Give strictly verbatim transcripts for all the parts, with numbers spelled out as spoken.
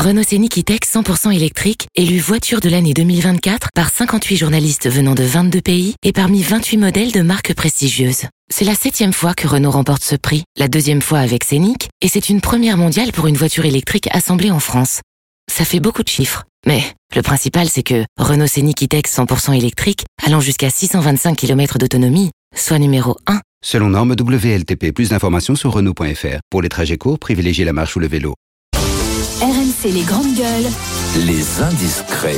Renault Scénic E-Tech cent pour cent électrique, élu voiture de l'année deux mille vingt-quatre par cinquante-huit journalistes venant de vingt-deux pays et parmi vingt-huit modèles de marques prestigieuses. C'est la septième fois que Renault remporte ce prix, la deuxième fois avec Scénic, et c'est une première mondiale pour une voiture électrique assemblée en France. Ça fait beaucoup de chiffres, mais le principal c'est que Renault Scénic E-Tech cent pour cent électrique, allant jusqu'à six cent vingt-cinq kilomètres d'autonomie, soit numéro un. Selon norme W L T P, plus d'informations sur Renault point F R. Pour les trajets courts, privilégiez la marche ou le vélo. R M C les grandes gueules. Les indiscrets.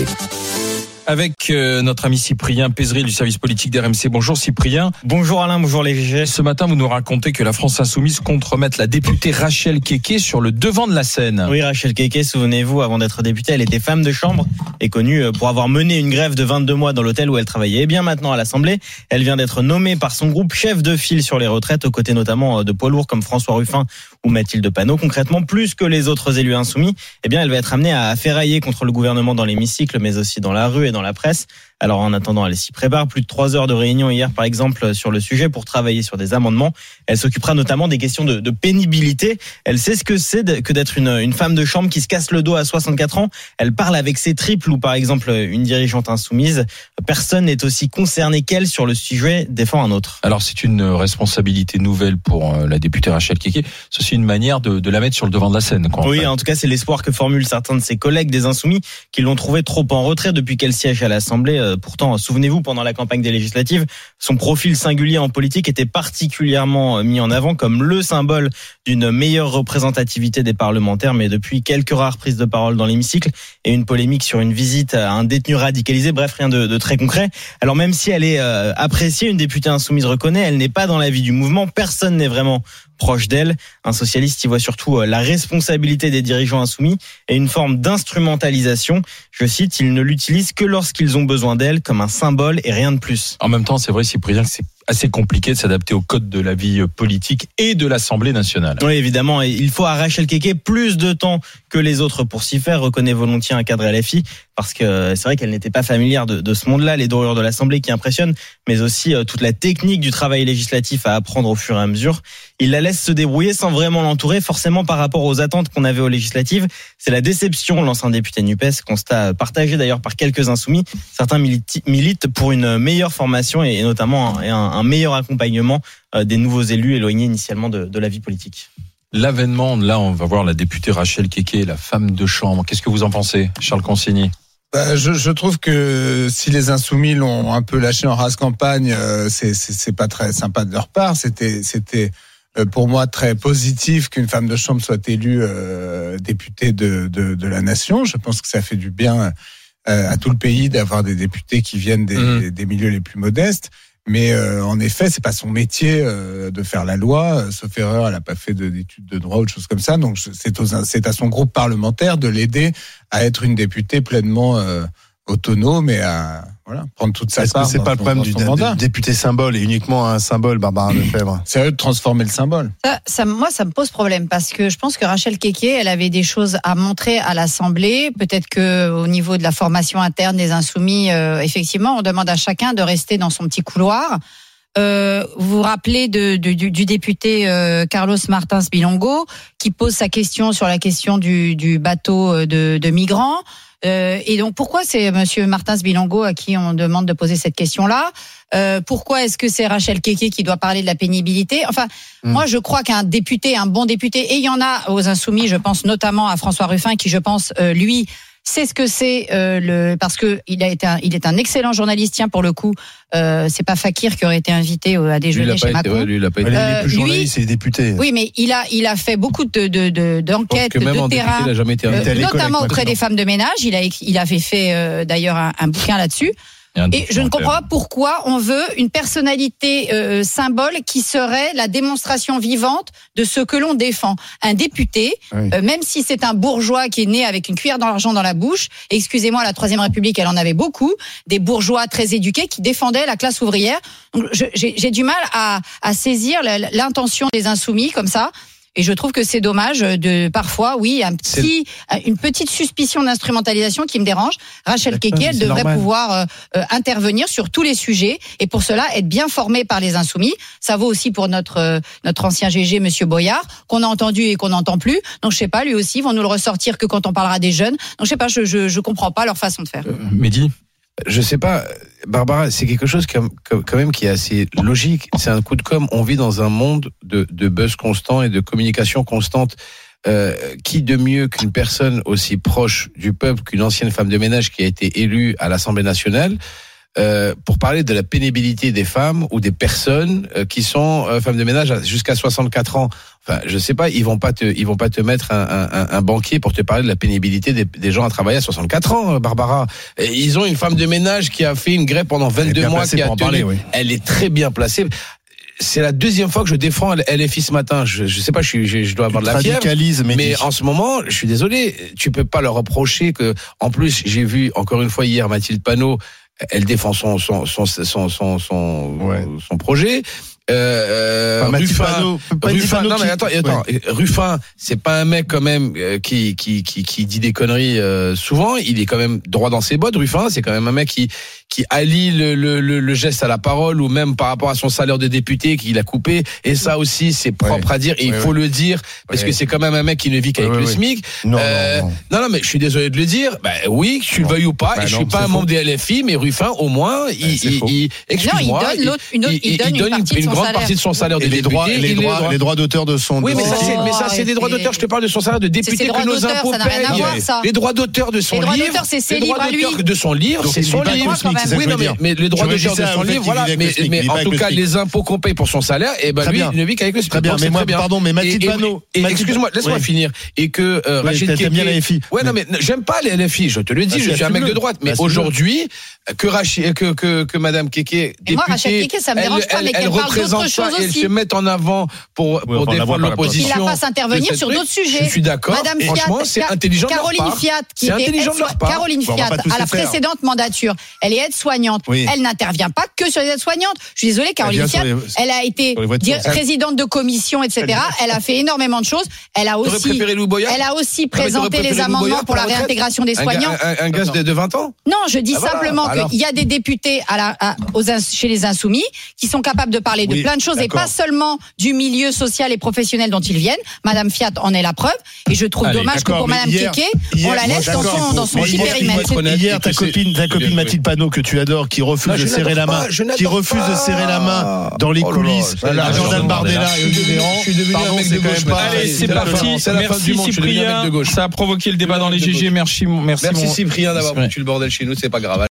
Avec euh, notre ami Cyprien Pézeril du service politique d'R M C. Bonjour Cyprien. Bonjour Alain, bonjour les G G. Ce matin, vous nous racontez que la France Insoumise compte remettre la députée Rachel Keke sur le devant de la scène. Oui, Rachel Keke, souvenez-vous, avant d'être députée, elle était femme de chambre et connue pour avoir mené une grève de vingt-deux mois dans l'hôtel où elle travaillait. Et bien maintenant à l'Assemblée, elle vient d'être nommée par son groupe chef de file sur les retraites, aux côtés notamment de poids lourds comme François Ruffin ou Mathilde Panot. Concrètement, plus que les autres élus insoumis, eh bien, elle va être amenée à ferrailler contre le gouvernement dans l'hémicycle, mais aussi dans la rue et dans la presse. Alors en attendant, elle s'y prépare. Plus de trois heures de réunion hier, par exemple, sur le sujet pour travailler sur des amendements. Elle s'occupera notamment des questions de, de pénibilité. Elle sait ce que c'est de, que d'être une, une femme de chambre qui se casse le dos à soixante-quatre ans. Elle parle avec ses triples ou par exemple une dirigeante insoumise. Personne n'est aussi concerné qu'elle sur le sujet, défend un autre. Alors c'est une responsabilité nouvelle pour la députée Rachel Keke. C'est aussi une manière de, de la mettre sur le devant de la scène, quoi. Oui, en fait. En tout cas, c'est l'espoir que formulent certains de ses collègues des Insoumis qui l'ont trouvé trop en retrait depuis qu'elle siège à l'Assemblée. Pourtant, souvenez-vous, pendant la campagne des législatives, son profil singulier en politique était particulièrement mis en avant comme le symbole d'une meilleure représentativité des parlementaires. Mais depuis, quelques rares prises de parole dans l'hémicycle et une polémique sur une visite à un détenu radicalisé. Bref, rien de, de très concret. Alors même si elle est euh, appréciée, une députée insoumise reconnaît, elle n'est pas dans la vie du mouvement. Personne n'est vraiment proche d'elle. Un socialiste y voit surtout la responsabilité des dirigeants insoumis et une forme d'instrumentalisation. Je cite, ils ne l'utilisent que lorsqu'ils ont besoin d'elle comme un symbole et rien de plus. En même temps, c'est vrai, Cyprien, que c'est assez compliqué de s'adapter au code de la vie politique et de l'Assemblée nationale. Oui, évidemment. Il faut à Rachel Keke plus de temps que les autres pour s'y faire, reconnaît volontiers un cadre L F I, parce que c'est vrai qu'elle n'était pas familière de, de ce monde-là, les dorures de l'Assemblée qui impressionnent, mais aussi euh, toute la technique du travail législatif à apprendre au fur et à mesure. Il la laisse se débrouiller sans vraiment l'entourer, forcément par rapport aux attentes qu'on avait aux législatives. C'est la déception, lance un député NUPES, constat partagé d'ailleurs par quelques insoumis. Certains militent, militent pour une meilleure formation et notamment un, un, un meilleur accompagnement euh, des nouveaux élus éloignés initialement de, de la vie politique. L'avènement, là, on va voir la députée Rachel Keke, la femme de chambre. Qu'est-ce que vous en pensez, Charles Consigny? Bah, je, je trouve que si les Insoumis l'ont un peu lâché en race campagne, euh, c'est, c'est, c'est pas très sympa de leur part. C'était, c'était euh, pour moi très positif qu'une femme de chambre soit élue euh, députée de, de, de la nation. Je pense que ça fait du bien euh, à tout le pays d'avoir des députés qui viennent des, mmh. des milieux les plus modestes. Mais euh, en effet, c'est pas son métier euh, de faire la loi. Euh, sauf erreur, elle a pas fait de, d'études de droit ou de choses comme ça. Donc c'est, aux, c'est à son groupe parlementaire de l'aider à être une députée pleinement euh, autonome et à voilà prendre toute sa Est-ce part. Est-ce que c'est pas le problème du d- député symbole et uniquement un symbole, Barbara Lefebvre? C'est à eux de transformer le symbole. Ça, ça, moi, ça me pose problème parce que je pense que Rachel Keke, elle avait des choses à montrer à l'Assemblée. Peut-être que au niveau de la formation interne des Insoumis, euh, effectivement, on demande à chacun de rester dans son petit couloir. Euh, vous vous rappelez de, de, du, du député euh, Carlos Martins Bilongo qui pose sa question sur la question du, du bateau de, de migrants. Euh, et donc pourquoi c'est Monsieur Martins Bilongo à qui on demande de poser cette question-là? Euh, pourquoi est-ce que c'est Rachel Keke qui doit parler de la pénibilité? Enfin, mmh. moi je crois qu'un député, un bon député, et il y en a aux Insoumis, je pense notamment à François Ruffin qui, je pense, euh, lui, sait ce que c'est euh, le parce que il a été un, il est un excellent journaliste. Tiens, pour le coup, euh, c'est pas Fakir qui aurait été invité à déjeuner chez Macron. Ouais, lui, il a pas été. Euh, il est plus journaliste, c'est député. Oui, mais il a il a fait beaucoup de de, de d'enquêtes, de terrain, député, il a jamais été euh, notamment auprès des femmes de ménage. Il a il avait fait euh, d'ailleurs un, un bouquin là-dessus. Et je ne comprends pas pourquoi on veut une personnalité euh, symbole qui serait la démonstration vivante de ce que l'on défend. Un député, oui. euh, même si c'est un bourgeois qui est né avec une cuillère d'argent dans la bouche, excusez-moi, la Troisième République, elle en avait beaucoup, des bourgeois très éduqués qui défendaient la classe ouvrière. Donc, je, j'ai, j'ai du mal à, à saisir l'intention des Insoumis comme ça. Et je trouve que c'est dommage de parfois, oui, un petit, une petite suspicion d'instrumentalisation qui me dérange. Rachel Keke, elle devrait normal. pouvoir euh, euh, intervenir sur tous les sujets et pour cela être bien formée par les insoumis. Ça vaut aussi pour notre euh, notre ancien G G, Monsieur Boyard, qu'on a entendu et qu'on n'entend plus. Donc je sais pas, lui aussi, ils vont nous le ressortir que quand on parlera des jeunes. Donc je sais pas, je je, je comprends pas leur façon de faire. Euh, Mehdi. Je sais pas, Barbara, c'est quelque chose qui, quand même qui est assez logique. C'est un coup de com'. On vit dans un monde de, de buzz constant et de communication constante. Euh, qui de mieux qu'une personne aussi proche du peuple qu'une ancienne femme de ménage qui a été élue à l'Assemblée nationale euh, pour parler de la pénibilité des femmes ou des personnes euh, qui sont euh, femmes de ménage jusqu'à soixante-quatre ans. Enfin, je sais pas, ils vont pas te, ils vont pas te mettre un, un, un banquier pour te parler de la pénibilité des, des gens à travailler à soixante-quatre ans, Barbara. Et ils ont une femme de ménage qui a fait une grève pendant vingt-deux mois, qui a tenu, parler, oui. Elle est très bien placée. C'est la deuxième fois que je défends L F I ce matin. Je, je sais pas, je, je, je dois avoir de la fièvre. Mais, mais en ce moment, je suis désolé, tu peux pas leur reprocher que, en plus, j'ai vu encore une fois hier Mathilde Panot, elle défend son son son son son son, ouais. son projet. Euh, enfin, Ruffin, Panot, Ruffin, non mais attends, attends, ouais. Ruffin, c'est pas un mec quand même euh, qui qui qui qui dit des conneries euh, souvent. Il est quand même droit dans ses bottes. Ruffin, c'est quand même un mec qui qui allie le, le le le geste à la parole ou même par rapport à son salaire de député qu'il a coupé. Et ça aussi, c'est propre ouais. à dire et ouais, il faut ouais. le dire parce ouais. que c'est quand même un mec qui ne vit qu'avec ouais, le ouais. SMIC. Non, euh, non, non, non, non, mais je suis désolé de le dire. Ben oui, que tu le veuilles ou pas. Bah, et je non, suis pas un membre des L F I, mais Ruffin, au moins, il, il, il excuse-moi, non, il donne, il, une, il, il donne une, une partie de son grande partie de son salaire de et député, les droits, et les, droits, les droits d'auteur de son. Oui, mais ça, c'est, mais ça, c'est des droits d'auteur. Je te parle de son salaire de député que nos impôts payent. Les droits d'auteur de son livre, les droits d'auteur de son livre, c'est son livre. Oui, non, mais les droits d'auteur de son livre, voilà. Mais en tout cas, les impôts qu'on paye pour son salaire, et ben lui, il ne vit qu'avec le SMIC. Très bien, mais moi, pardon, mais Mathilde Panot. Excuse-moi, laisse-moi finir. Et que Rachid Keke. bien la F I. Ouais, non, mais j'aime pas les L F I. Je te le dis, je suis un mec de droite. Mais aujourd'hui, que Rachid, que que que Madame Keke, députée, elle représente ça et elle se met en avant pour, pour oui, défendre l'opposition. Il la fasse intervenir sur d'autres sujets. Je suis d'accord. Madame Fiat, franchement, c'est intelligent Caroline de leur part. Fiat, qui c'est était intelligent de leur part. Caroline Fiat, à la précédente mandature, elle est aide-soignante. Oui. Elle n'intervient pas que sur les aides-soignantes. Je suis désolée, Caroline Fiat, les, elle a été dire, présidente de commission, et cetera. Elle a fait énormément de choses. Elle a aussi, elle a aussi présenté les amendements pour la réintégration des soignants. Un gaz de vingt ans? Non, je dis simplement qu'il y a des députés chez les Insoumis qui sont capables de parler de plein de choses et pas seulement du milieu social et professionnel dont ils viennent. Madame Fiat en est la preuve. Et je trouve Allez, dommage que pour Madame Keke, on la laisse dans son, dans son petit périmètre. Hier, ta copine, ta copine Mathilde Panot, que tu adores, qui refuse non, de serrer la main, qui refuse pas. de serrer la main dans les oh coulisses, à Jordan Bardella et Olivier Véran. Je suis devenu un mec de gauche. Allez, c'est parti. Merci Cyprien. Ça a provoqué le débat dans les G G. Merci, merci. Merci Cyprien d'avoir foutu le bordel chez nous. C'est pas grave.